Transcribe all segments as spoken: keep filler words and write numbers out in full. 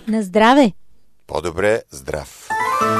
На здраве! По-добре здрав!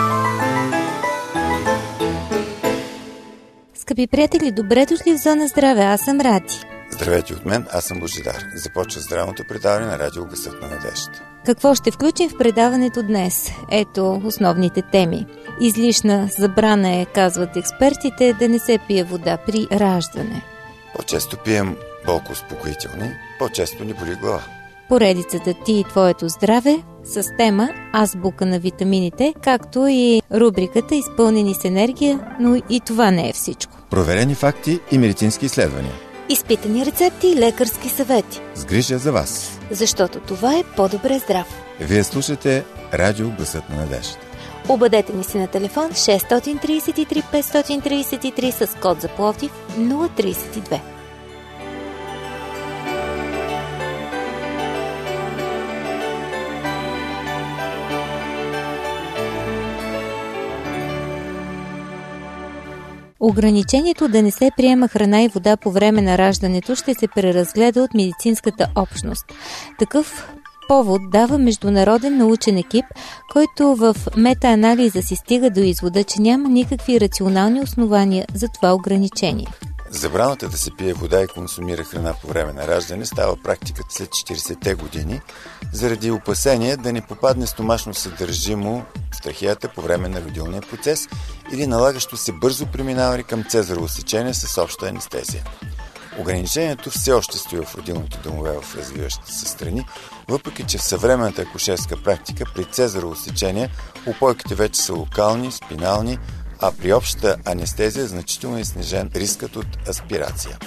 Скъпи приятели, добре дошли в Зона Здраве, аз съм Ради. Здравейте от мен, аз съм Божидар. Започва здравното предаване на радио Гласът на надеждата. Какво ще включим в предаването днес? Ето основните теми. Излишна забрана е, казват експертите, да не се пие вода при раждане. По-често пием болкоуспокоителни, по-често ни боли глава. Поредицата Ти и твоето здраве с тема Азбука на витамините, както и рубриката Изпълнени с енергия, но и това не е всичко. Проверени факти и медицински изследвания. Изпитани рецепти и лекарски съвети. С грижа за вас. Защото това е по-добре здрав. Вие слушате радио Гласът на надеждата. Обадете ни се на телефон шест три три пет три три с код за Пловдив нула три две. Ограничението да не се приема храна и вода по време на раждането ще се преразгледа от медицинската общност. Такъв повод дава международен научен екип, който в метаанализа си стига до извода, че няма никакви рационални основания за това ограничение. Забраната да се пие вода и консумира храна по време на раждане става практика след четиридесетте години, заради опасение да не попадне стомашно съдържимо в трахеята по време на родилния процес или налагащо се бързо преминаване към цезарово сечение с обща анестезия. Ограничението все още стои в родилните домове в развиващите се страни, въпреки че в съвременната акушерска практика при цезарово сечение упойките вече са локални, спинални, а при общата анестезия значително е снижен рискът от аспирация.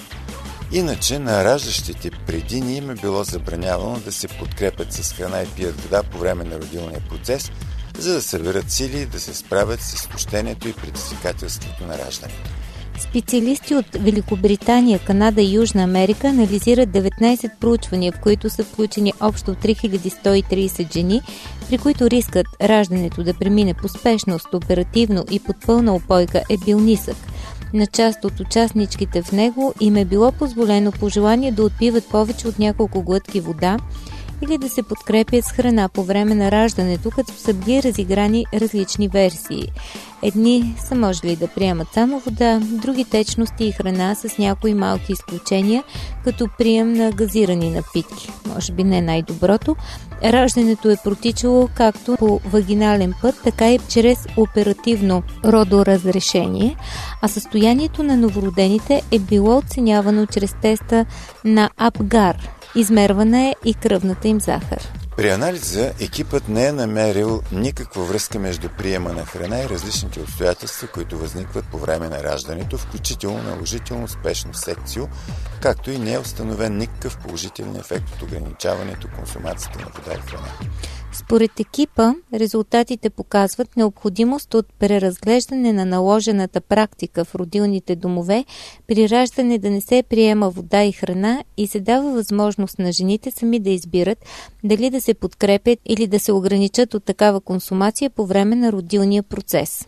Иначе на раждащите преди ни им е било забранявано да се подкрепят с храна и пият вода по време на родилния процес, за да съберат сили и да се справят с изтощението и предизвикателството на раждането. Специалисти от Великобритания, Канада и Южна Америка анализират деветнайсет проучвания, в които са включени общо три хиляди сто и трийсет жени, при които рискът раждането да премине по спешност, оперативно и под пълна упойка е бил нисък. На част от участничките в него им е било позволено по желание да отпиват повече от няколко глътки вода или да се подкрепят с храна по време на раждането, като са били разиграни различни версии. Едни са можели да приемат само вода, други течности и храна с някои малки изключения, като прием на газирани напитки. Може би не най-доброто. Раждането е протичало както по вагинален път, така и чрез оперативно родоразрешение, а състоянието на новородените е било оценявано чрез теста на Апгар. Измервана е и кръвната им захар. При анализа екипът не е намерил никаква връзка между приема на храна и различните обстоятелства, които възникват по време на раждането, включително наложително спешно секцио, както и не е установен никакъв положителен ефект от ограничаването консумацията на вода и храна. Според екипа, резултатите показват необходимост от преразглеждане на наложената практика в родилните домове при раждане да не се приема вода и храна и се дава възможност на жените сами да избират дали да се подкрепят или да се ограничат от такава консумация по време на родилния процес.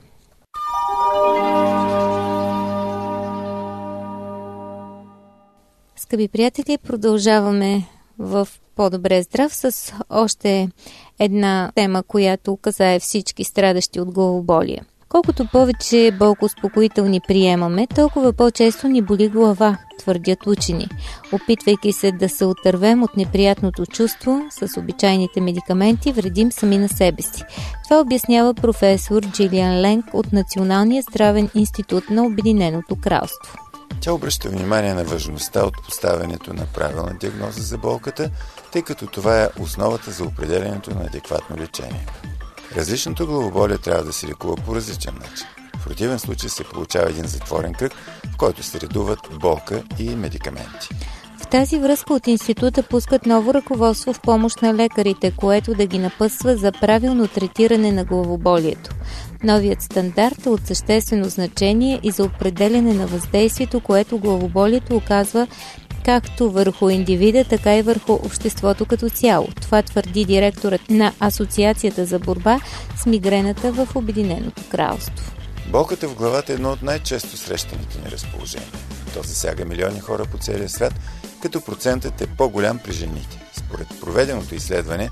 Скъпи приятели, продължаваме в По-добре здрав с още една тема, която касае всички страдащи от главоболие. Колкото повече болкоуспокоителни приемаме, толкова по-често ни боли глава, твърдят учени, опитвайки се да се отървем от неприятното чувство с обичайните медикаменти, вредим сами на себе си. Това обяснява професор Джилиан Ленг от Националния здравен институт на Обединеното кралство. Тя обръща внимание на важността от поставянето на правилна диагноза за болката, тъй като това е основата за определянето на адекватно лечение. Различното главоболие трябва да се лекува по различен начин. В противен случай се получава един затворен кръг, в който се редуват болка и медикаменти. В тази връзка от института пускат ново ръководство в помощ на лекарите, което да ги напътства за правилно третиране на главоболието. Новият стандарт е от съществено значение и за определяне на въздействието, което главоболието оказва както върху индивида, така и върху обществото като цяло. Това твърди директорът на Асоциацията за борба с мигрената в Обединеното кралство. Болката в главата е едно от най-често срещаните неразположения. То засяга милиони хора по целия свят, като процентът е по-голям при жените. Според проведеното изследване,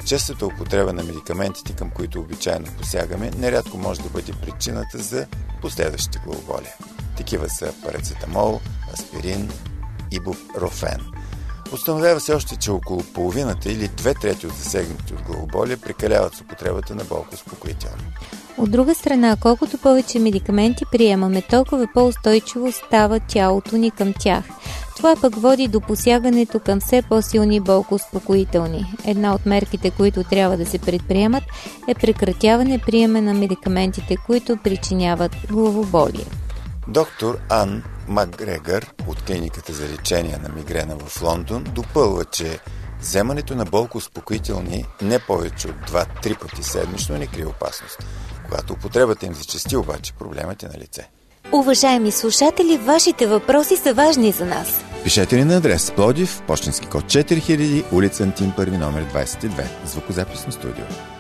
Честата употреба на медикаментите, към които обичайно посягаме, нерядко може да бъде причината за последващи главоболия. Такива са парацетамол, аспирин, ибупрофен. Установява се още, че около половината или две трети от засегнати от главоболия прекаляват с употребата на болкоуспокоителни. От друга страна, колкото повече медикаменти приемаме, толкова по-устойчиво става тялото ни към тях. Това пък води до посягането към все по-силни болкоуспокоителни. Една от мерките, които трябва да се предприемат, е прекратяване приема на медикаментите, които причиняват главоболие. Доктор Ан Макгрегор от клиниката за лечение на мигрена в Лондон допълва, че вземането на болкоуспокоителни не повече от два-три пъти седмично не крие опасност. Когато употребата им зачести, обаче проблемът е на лице. Уважаеми слушатели, вашите въпроси са важни за нас. Пишете ни на адрес Пловдив, пощенски код четири хиляди, улица Антим първи, номер двадесет и две, звукозаписно студио.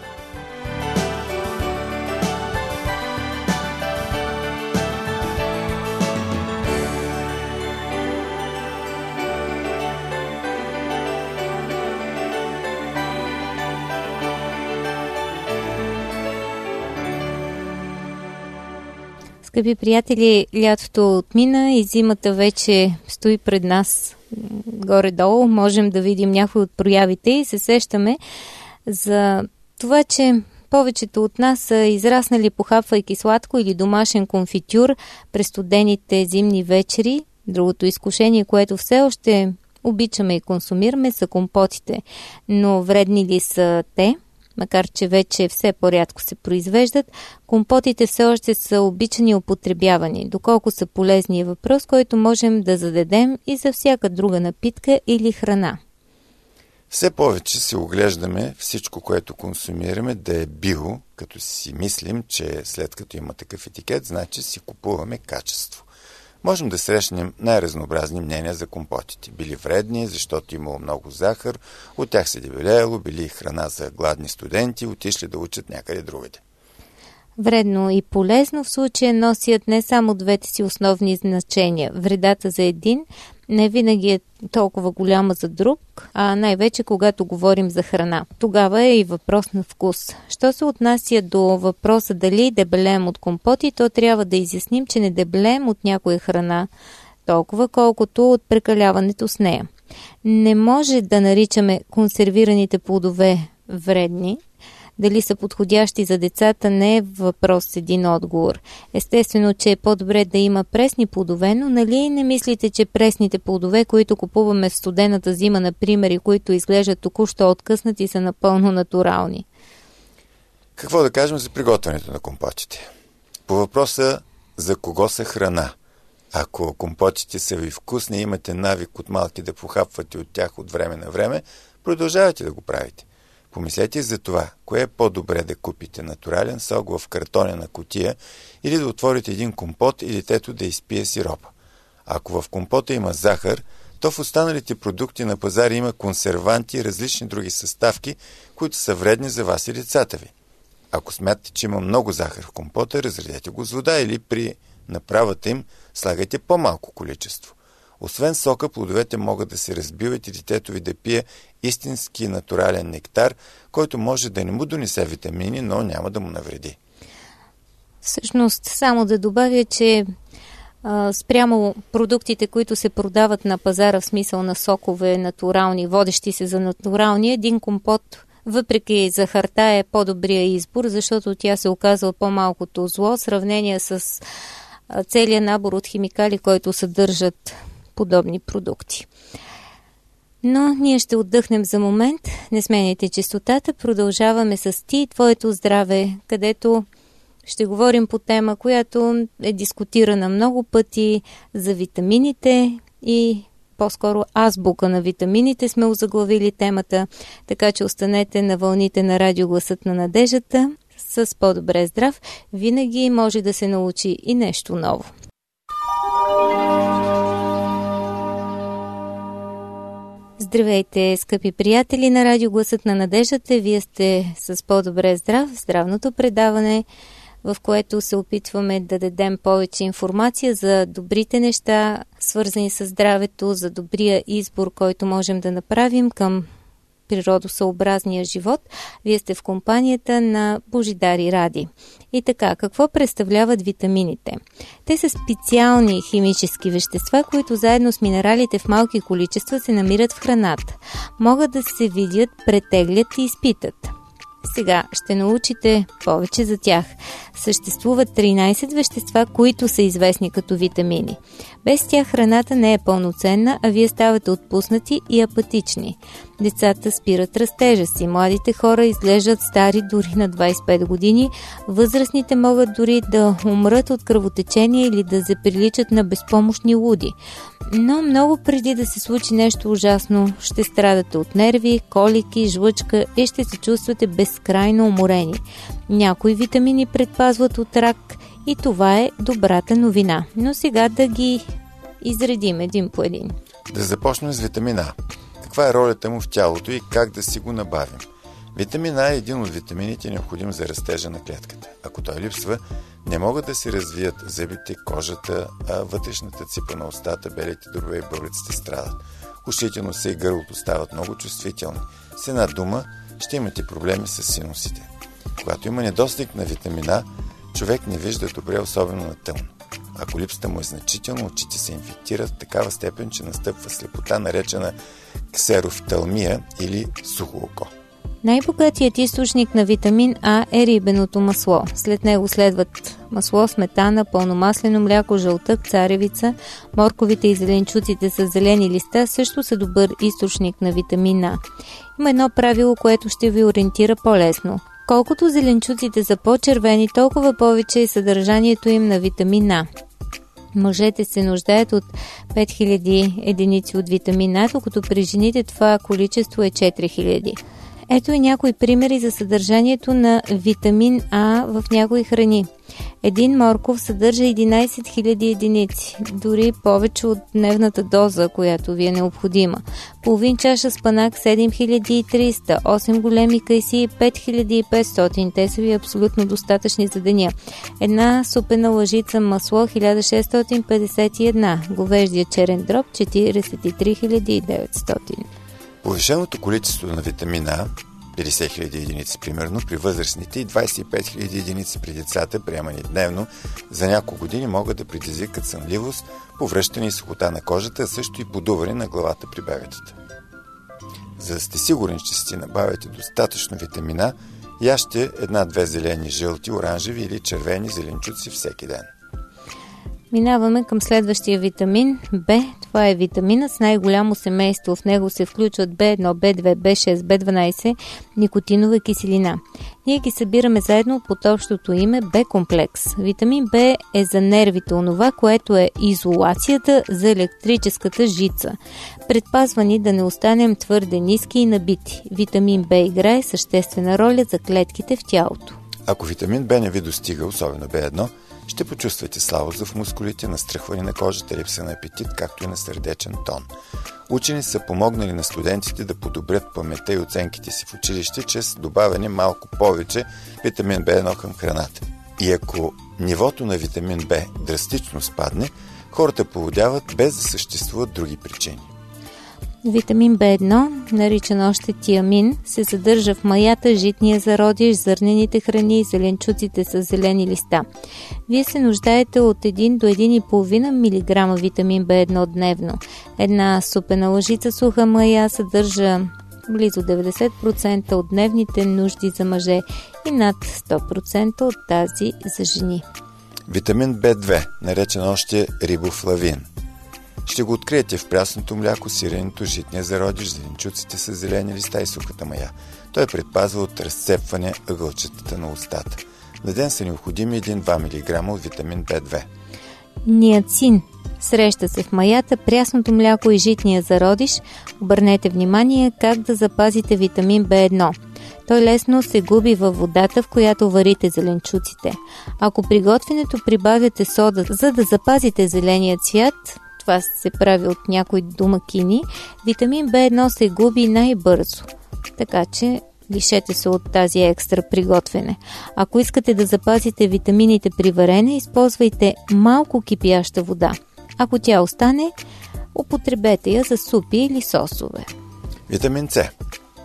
Скъпи приятели, лятото отмина и зимата вече стои пред нас горе-долу. Можем да видим някои от проявите и се сещаме за това, че повечето от нас са израснали похапвайки сладко или домашен конфитюр през студените зимни вечери. Другото изкушение, което все още обичаме и консумираме, са компотите. Но вредни ли са те? Макар че вече все по-рядко се произвеждат, компотите все още са обичани и употребявани. Доколко са полезни е въпрос, който можем да зададем и за всяка друга напитка или храна. Все повече се оглеждаме всичко, което консумираме, да е био, като си мислим, че след като има такъв етикет, значи си купуваме качество. Можем да срещнем най-разнообразни мнения за компотите. Били вредни, защото имало много захар, от тях се дебелеяло, били храна за гладни студенти, отишли да учат някъде другаде. Вредно и полезно в случая носят не само двете си основни значения. Вредата за един не винаги е толкова голяма за друг, а най-вече когато говорим за храна. Тогава е и въпрос на вкус. Що се отнася до въпроса дали дебелеем от компоти, то трябва да изясним, че не дебелеем от някоя храна толкова, колкото от прекаляването с нея. Не може да наричаме консервираните плодове вредни. Дали са подходящи за децата не е въпрос с един отговор. Естествено, че е по-добре да има пресни плодове, но нали не мислите, че пресните плодове, които купуваме в студената зима, например, и които изглеждат току-що откъснати, са напълно натурални? Какво да кажем за приготвянето на компотите? По въпроса за кого са храна. Ако компотите са ви вкусни и имате навик от малки да похапвате от тях от време на време, продължавайте да го правите. Помислете за това, кое е по-добре да купите натурален сок в картонена кутия или да отворите един компот и детето да изпие сиропа. Ако в компота има захар, то в останалите продукти на пазара има консерванти и различни други съставки, които са вредни за вас и децата ви. Ако смятате, че има много захар в компота, разредете го с вода или при направата им слагайте по-малко количество. Освен сока, плодовете могат да се разбиват и детето ви да пие истински натурален нектар, който може да не му донесе витамини, но няма да му навреди. Всъщност, само да добавя, че а, спрямо продуктите, които се продават на пазара в смисъл на сокове, натурални, водещи се за натурални, един компот, въпреки захарта, е по-добрия избор, защото тя се оказва по-малкото зло в сравнение с а, целият набор от химикали, които съдържат подобни продукти. Но ние ще отдъхнем за момент, не сменяйте честотата, продължаваме с Ти и Твоето здраве, където ще говорим по тема, която е дискутирана много пъти, за витамините и по-скоро азбука на витамините сме озаглавили темата, така че останете на вълните на радио Гласът на надеждата. С по-добре здрав винаги може да се научи и нещо ново. Здравейте, скъпи приятели на радио Гласът на надеждата. Вие сте с по-добре здрав, здравното предаване, в което се опитваме да дадем повече информация за добрите неща, свързани с здравето, за добрия избор, който можем да направим към природосъобразния живот. Вие сте в компанията на Божидар и Ради. И така, какво представляват витамините? Те са специални химически вещества, които заедно с минералите в малки количества се намират в храната. Могат да се видят, претеглят и изпитат. Сега ще научите повече за тях. Съществуват тринайсет вещества, които са известни като витамини. Без тях храната не е пълноценна, а вие ставате отпуснати и апатични. Децата спират растежа си, младите хора изглеждат стари дори на двайсет и пет години, възрастните могат дори да умрат от кръвотечение или да заприличат на безпомощни луди. Но много преди да се случи нещо ужасно, ще страдате от нерви, колики, жлъчка и ще се чувствате безкрайно уморени. Някои витамини предпазват от рак и това е добрата новина. Но сега да ги изредим един по един. Да започнем с витамин А. Каква е ролята му в тялото и как да си го набавим? Витамин А е един от витамините, необходим за растежа на клетката. Ако той липсва, не могат да се развият зъбите, кожата, а вътрешната ципа на устата, белите дробове и бъбреците страдат. Ушите, носа и гърлото стават много чувствителни. С една дума ще имате проблеми с синусите. Когато има недостиг на витамин А, човек не вижда добре, особено на тъмно. Ако липсата му е значително, очите се инфектират в такава степен, че настъпва слепота, наречена ксерофталмия или сухо око. Най-богатият източник на витамин А е рибеното масло. След него следват масло, сметана, пълномаслено мляко, жълтък, царевица. Морковите и зеленчуците с зелени листа също са добър източник на витамин А. Има едно правило, което ще ви ориентира по-лесно. Колкото зеленчуците са по-червени, толкова повече е съдържанието им на витамин А. Мъжете се нуждаят от пет хиляди единици от витамин А, докато при жените това количество е четири хиляди. Ето и някои примери за съдържанието на витамин А в някои храни. Един морков съдържа единайсет хиляди единици, дори повече от дневната доза, която ви е необходима. Половин чаша спанак седем хиляди и триста, осем големи кайси пет хиляди и петстотин. Те са ви абсолютно достатъчни за деня. Една супена лъжица масло хиляда шестстотин петдесет и една, говеждия черен дроб четирийсет и три хиляди и деветстотин. Повишеното количество на витамин А, петдесет хиляди единици примерно, при възрастните и двайсет и пет хиляди единици при децата, приемани дневно, за няколко години могат да предизвикат сънливост, повръщане и сухота на кожата, а също и подуване на главата при бебетата. За да сте сигурни, че си набавяте достатъчно витамин А, яжте една-две зелени, жълти, оранжеви или червени зеленчуци всеки ден. Минаваме към следващия витамин Б. Това е витаминът с най-голямо семейство. В него се включват Б едно, Б две, Б шест, Б дванайсет, никотинова киселина. Ние ги събираме заедно под общото име Б-комплекс. Витамин Б е за нервите, онова, което е изолацията за електрическата жица. Предпазва ни да не останем твърде ниски и набити. Витамин Б играе съществена роля за клетките в тялото. Ако витамин Б не ви достига, особено Б едно, ще почувствате слабост в мускулите, настръхване на кожата, липса на апетит, както и на сърдечен тон. Учени са помогнали на студентите да подобрят паметта и оценките си в училище чрез добавяне малко повече витамин Б едно към храната. И ако нивото на витамин Б драстично спадне, хората полудяват без да съществуват други причини. Витамин Б едно, наричан още тиамин, се съдържа в маята, житния зародиш, зърнените храни и зеленчуците с зелени листа. Вие се нуждаете от един до един и половина милиграма витамин Б едно дневно. Една супена лъжица суха мая съдържа близо деветдесет процента от дневните нужди за мъже и над сто процента от тази за жени. Витамин Б две, наречен още рибофлавин. Ще го откриете в прясното мляко, сиренето, житния зародиш, зеленчуците с зелени листа и сухата мая. Той предпазва от разцепване ъгълчетата на устата. На ден са необходими един-два милиграма от витамин Б две. Ниацин среща се в маята, прясното мляко и житния зародиш. Обърнете внимание как да запазите витамин Б едно. Той лесно се губи във водата, в която варите зеленчуците. Ако при готвенето прибавяте сода, за да запазите зеления цвят, това се прави от някои домакини, витамин Б едно се губи най-бързо. Така че лишете се от тази екстра приготвяне. Ако искате да запазите витамините при варене, използвайте малко кипяща вода. Ако тя остане, употребете я за супи или сосове. Витамин С.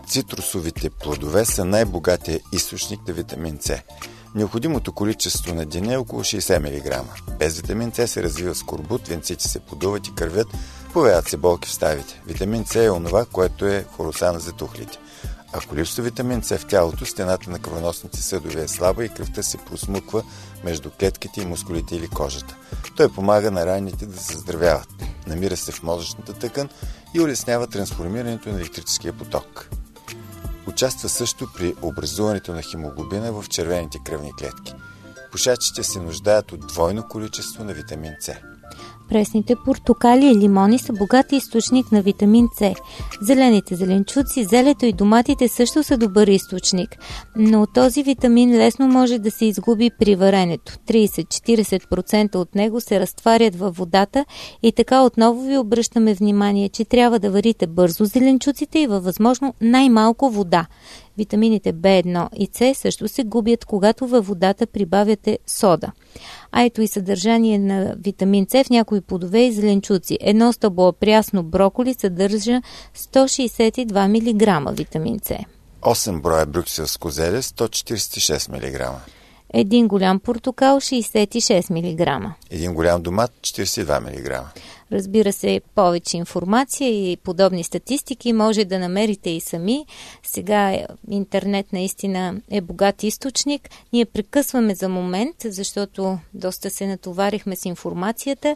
Цитрусовите плодове са най-богатия източник на витамин С. Необходимото количество на деня е около шейсет милиграма. Без витамин С се развива скорбут, венците се подуват и кървят, появяват се болки в ставите. Витамин С е онова, което е хоросана за тухлите. Ако липсва витамин С в тялото, стената на кръвоносните съдове е слаба и кръвта се просмуква между клетките и мускулите или кожата. Той помага на раните да се заздравяват. Намира се в мозъчната тъкан и улеснява трансформирането на електрическия поток. Участва също при образуването на хемоглобина в червените кръвни клетки. Пушачите се нуждаят от двойно количество на витамин С. Пресните портокали и лимони са богат източник на витамин С. Зелените зеленчуци, зелето и доматите също са добър източник, но този витамин лесно може да се изгуби при варенето. трийсет до четирийсет процента от него се разтварят във водата и така отново ви обръщаме внимание, че трябва да варите бързо зеленчуците и във възможно най-малко вода. Витамините Б едно и С също се губят, когато във водата прибавяте сода. А ето и съдържание на витамин С в някои плодове и зеленчуци. Едно стъбло прясно броколи съдържа сто шейсет и два милиграма витамин С. осем броя брюкселско зеле сто четирийсет и шест милиграма. Един голям портокал шейсет и шест милиграма. Един голям домат четирийсет и два милиграма. Разбира се, повече информация и подобни статистики може да намерите и сами. Сега интернет наистина е богат източник. Ние прекъсваме за момент, защото доста се натоварихме с информацията.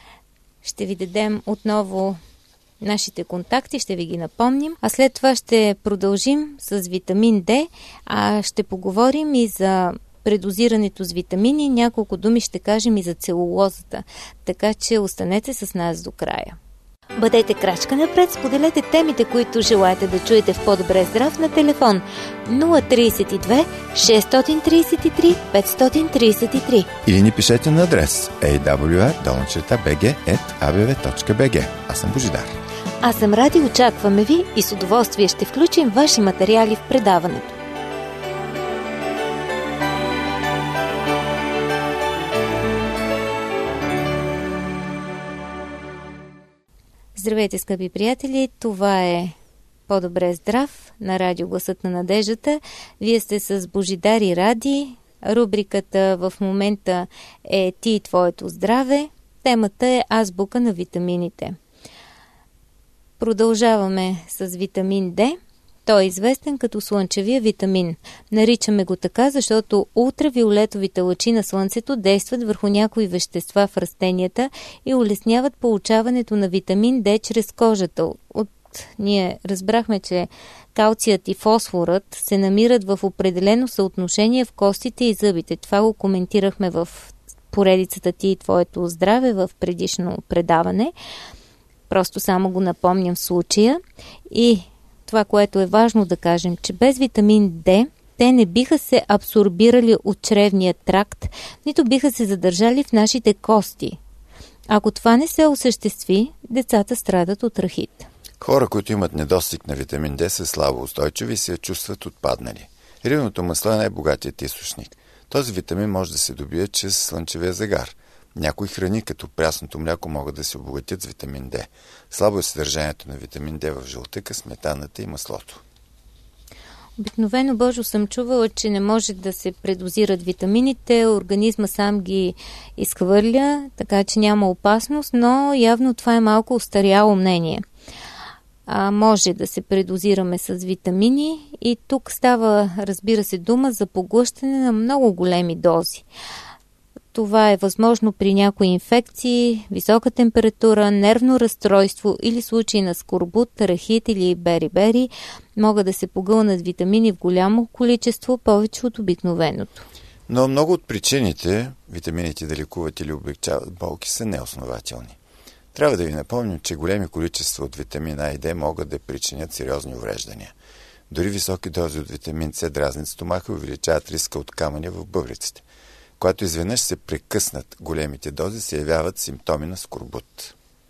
Ще ви дадем отново нашите контакти, ще ви ги напомним. А след това ще продължим с витамин Д, а ще поговорим и за предозирането с витамини. Няколко думи ще кажем и за целулозата, така че останете с нас до края. Бъдете крачка напред, споделете темите, които желаете да чуете в По-добре здрав на телефон нула трийсет и две шестстотин трийсет и три петстотин трийсет и три. Или ни пишете на адрес ей дабъл ю ар долна черта би джи ет а бе ве точка би джи. Аз съм Божидар. Аз съм Ради, очакваме ви и с удоволствие ще включим ваши материали в предаването. Здравейте, скъпи приятели! Това е По-добре здрав на радио Гласът на надеждата. Вие сте с Божидар и Ради. Рубриката в момента е Ти и твоето здраве. Темата е азбука на витамините. Продължаваме с витамин Д. Той е известен като слънчевия витамин. Наричаме го така, защото ултравиолетовите лъчи на слънцето действат върху някои вещества в растенията и улесняват получаването на витамин Д чрез кожата. От ние разбрахме, че калцият и фосфорът се намират в определено съотношение в костите и зъбите. Това го коментирахме в поредицата Ти и твоето здраве в предишно предаване. Просто само го напомням в случая. И това, което е важно да кажем, че без витамин Д те не биха се абсорбирали от чревния тракт, нито биха се задържали в нашите кости. Ако това не се осъществи, децата страдат от рахит. Хора, които имат недостиг на витамин Д, са слабо устойчиви и се чувстват отпаднали. Рибното масло е най-богатият източник. Този витамин може да се добие чрез слънчевия загар. Някои храни, като прясното мляко, могат да се обогатят с витамин Д. Слабо е съдържанието на витамин Д в жълтъка, сметаната и маслото. Обикновено, Божо, съм чувала, че не може да се предозират витамините, организма сам ги изхвърля, така че няма опасност, но явно това е малко устаряло мнение. А, може да се предозираме с витамини и тук става, разбира се, дума за поглъщане на много големи дози. Това е възможно при някои инфекции, висока температура, нервно разстройство или случаи на скорбут, рахит или бери-бери. Могат да се погълнат витамини в голямо количество, повече от обикновеното. Но много от причините витамините да лекуват или облегчават болки са неоснователни. Трябва да ви напомним, че големи количества от витамин А и Д могат да причинят сериозни увреждания. Дори високи дози от витамин С дразнят стомаха и увеличават риска от камъня в бъбреците. Когато изведнъж се прекъснат големите дози, се явяват симптоми на скорбут.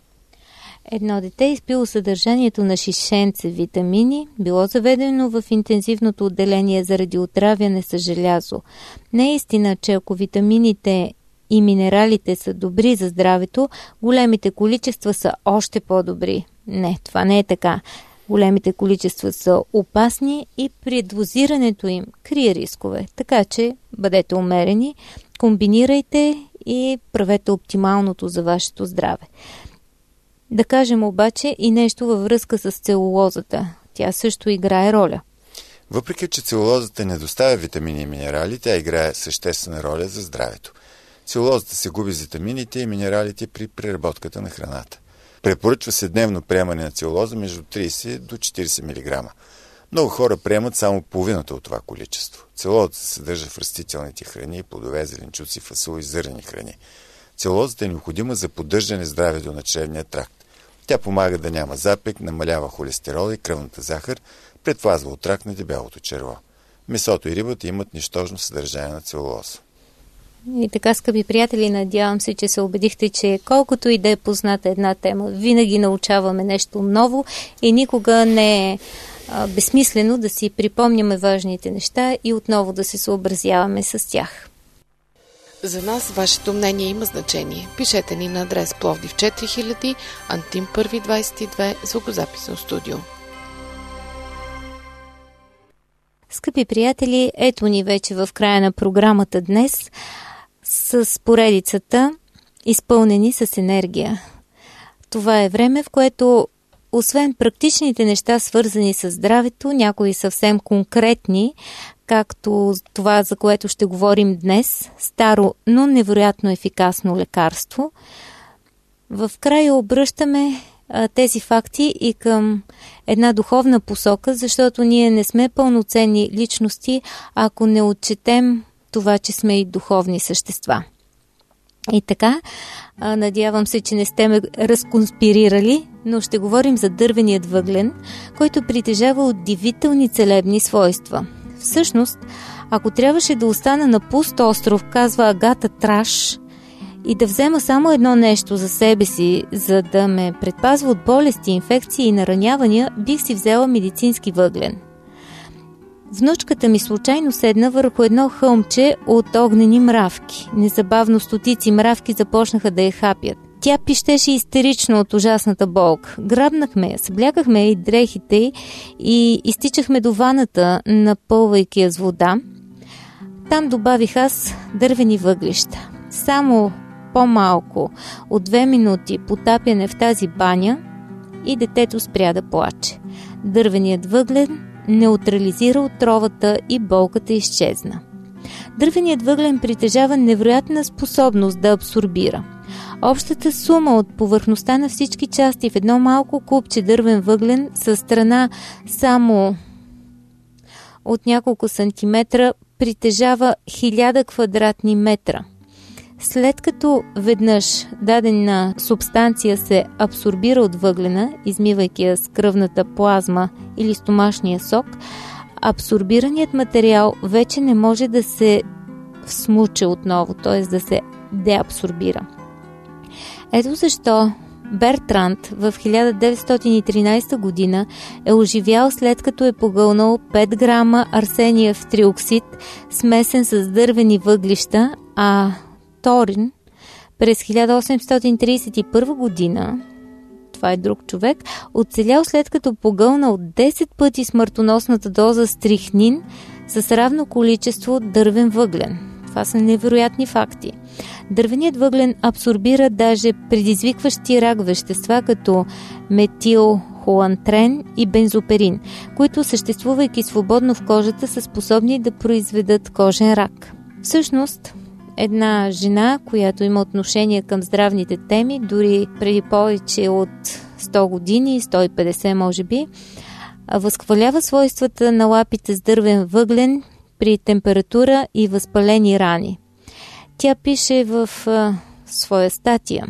Едно дете изпило съдържанието на шишенце витамини, било заведено в интензивното отделение заради отравяне с желязо. Не е истина, че ако витамините и минералите са добри за здравето, големите количества са още по-добри. Не, това не е така. Големите количества са опасни и при дозирането им крие рискове. Така че бъдете умерени, комбинирайте и правете оптималното за вашето здраве. Да кажем обаче и нещо във връзка с целулозата. Тя също играе роля. Въпреки че целулозата не доставя витамини и минерали, тя играе съществена роля за здравето. Целулозата се губи с витамините и минералите при преработката на храната. Препоръчва се дневно приемане на целулоза между трийсет до четирийсет милиграма. Много хора приемат само половината от това количество. Целулозата се съдържа в растителните храни, плодове, зеленчуци, фасоли и зърнени храни. Целулозата е необходима за поддържане здравето на чревния тракт. Тя помага да няма запек, намалява холестерола и кръвната захар, предпазва от рак на дебелото черво. Месото и рибата имат нищожно съдържание на целулоза. И така, скъпи приятели, надявам се, че се убедихте, че колкото и да е позната една тема, винаги научаваме нещо ново и никога не е а, безсмислено да си припомняме важните неща и отново да се съобразяваме с тях. За нас вашето мнение има значение. Пишете ни на адрес Пловдив четири хиляди, Антим първи двайсет и две, звукозаписно студио. Скъпи приятели, ето ни вече в края на програмата днес с поредицата изпълнени с енергия. Това е време, в което освен практичните неща, свързани с здравето, някои съвсем конкретни, както това, за което ще говорим днес, старо, но невероятно ефикасно лекарство, в края обръщаме а, тези факти и към една духовна посока, защото ние не сме пълноценни личности, ако не отчетем това, че сме и духовни същества. И така, а, надявам се, че не сте ме разконспирирали, но ще говорим за дървеният въглен, който притежава удивителни целебни свойства. Всъщност, ако трябваше да остана на пуст остров, казва Агата Траш, и да взема само едно нещо за себе си, за да ме предпазва от болести, инфекции и наранявания, бих си взела медицински въглен. Внучката ми случайно седна върху едно хълмче от огнени мравки. Незабавно стотици мравки започнаха да я хапят. Тя пищеше истерично от ужасната болка. Грабнахме я, съблякахме и дрехите й и изтичахме до ваната, напълвайки я с вода. Там добавих аз дървени въглища. Само по-малко от две минути потапяне в тази баня и детето спря да плаче. Дървеният въглен неутрализира отровата и болката изчезна. Дървеният въглен притежава невероятна способност да абсорбира. Общата сума от повърхността на всички части в едно малко купче дървен въглен със страна само от няколко сантиметра притежава хиляда квадратни метра. След като веднъж дадена субстанция се абсорбира от въглена, измивайки я с кръвната плазма или стомашния сок, абсорбираният материал вече не може да се всмуче отново, т.е. да се деабсорбира. Ето защо Бертранд в хиляда деветстотин и тринайсета година е оживял след като е погълнал пет грама арсениев триоксид, смесен с дървени въглища, а Торин през хиляда осемстотин трийсет и първа година, това е друг човек, оцелял след като погълнал десет пъти смъртоносната доза стрихнин с равно количество дървен въглен. Това са невероятни факти. Дървеният въглен абсорбира даже предизвикващи рак вещества като метилхолантрен и бензоперин, които, съществувайки свободно в кожата, са способни да произведат кожен рак. Всъщност, една жена, която има отношение към здравните теми, дори преди повече от сто години, сто и петдесет може би, възхвалява свойствата на лапите с дървен въглен при температура и възпалени рани. Тя пише в а, своя статия: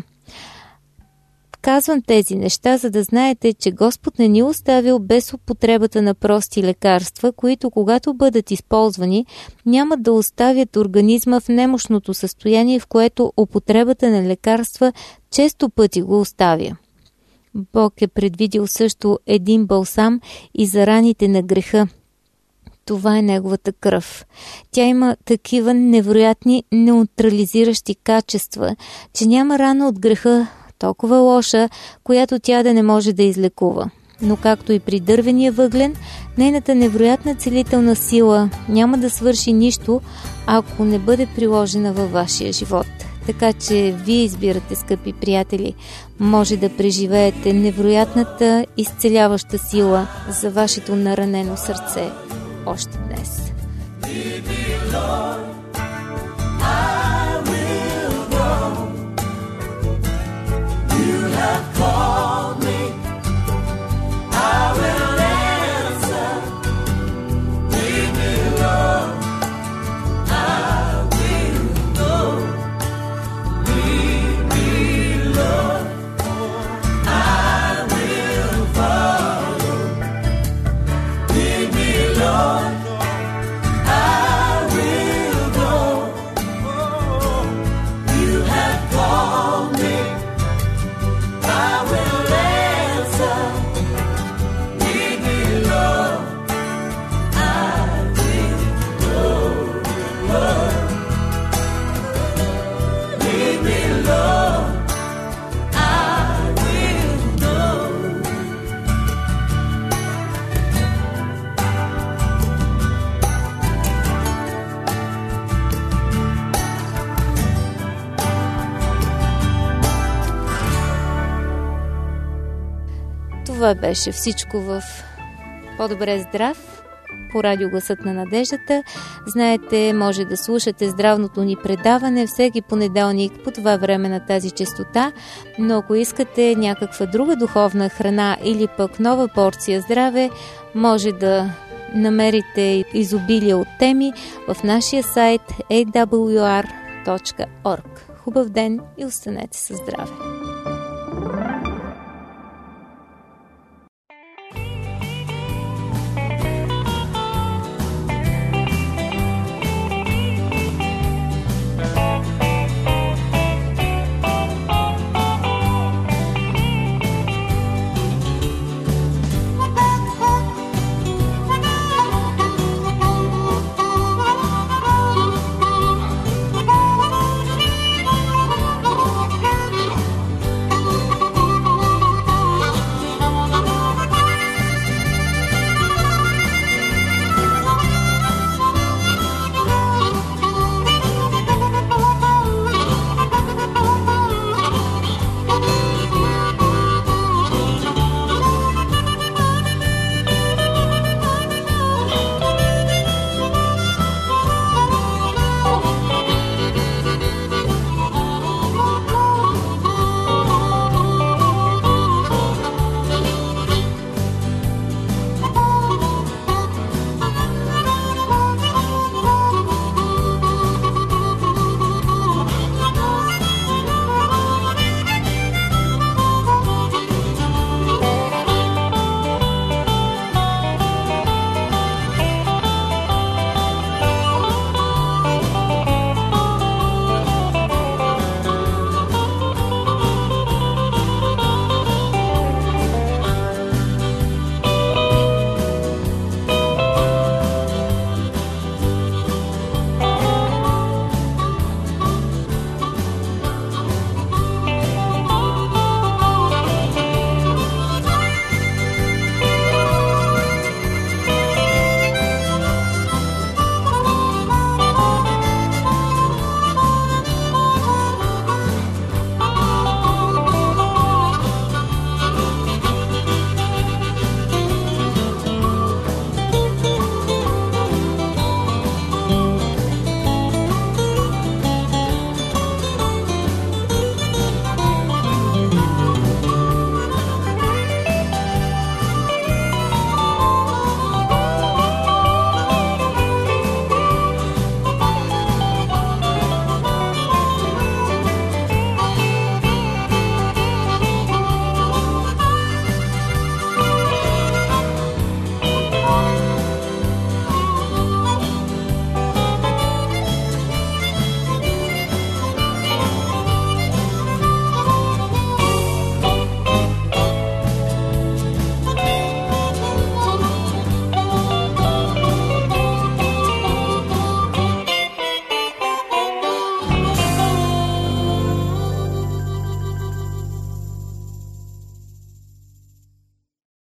казвам тези неща, за да знаете, че Господ не ни оставил без употребата на прости лекарства, които, когато бъдат използвани, няма да оставят организма в немощното състояние, в което употребата на лекарства често пъти го оставя. Бог е предвидил също един балсам и за раните на греха. Това е неговата кръв. Тя има такива невероятни неутрализиращи качества, че няма рана от греха толкова лоша, която тя да не може да излекува. но както и при дървения въглен, нейната невероятна целителна сила няма да свърши нищо, ако не бъде приложена във вашия живот. Така че вие избирате, скъпи приятели, може да преживеете невероятната изцеляваща сила за вашето наранено сърце още днес. Това беше всичко в По-добре здрав по радио Гласът на надеждата. Знаете, може да слушате здравното ни предаване всеки понеделник по това време на тази честота, но ако искате някаква друга духовна храна или пък нова порция здраве, може да намерите изобилие от теми в нашия сайт ей дабъл ю ар точка орг. Хубав ден и останете със здраве!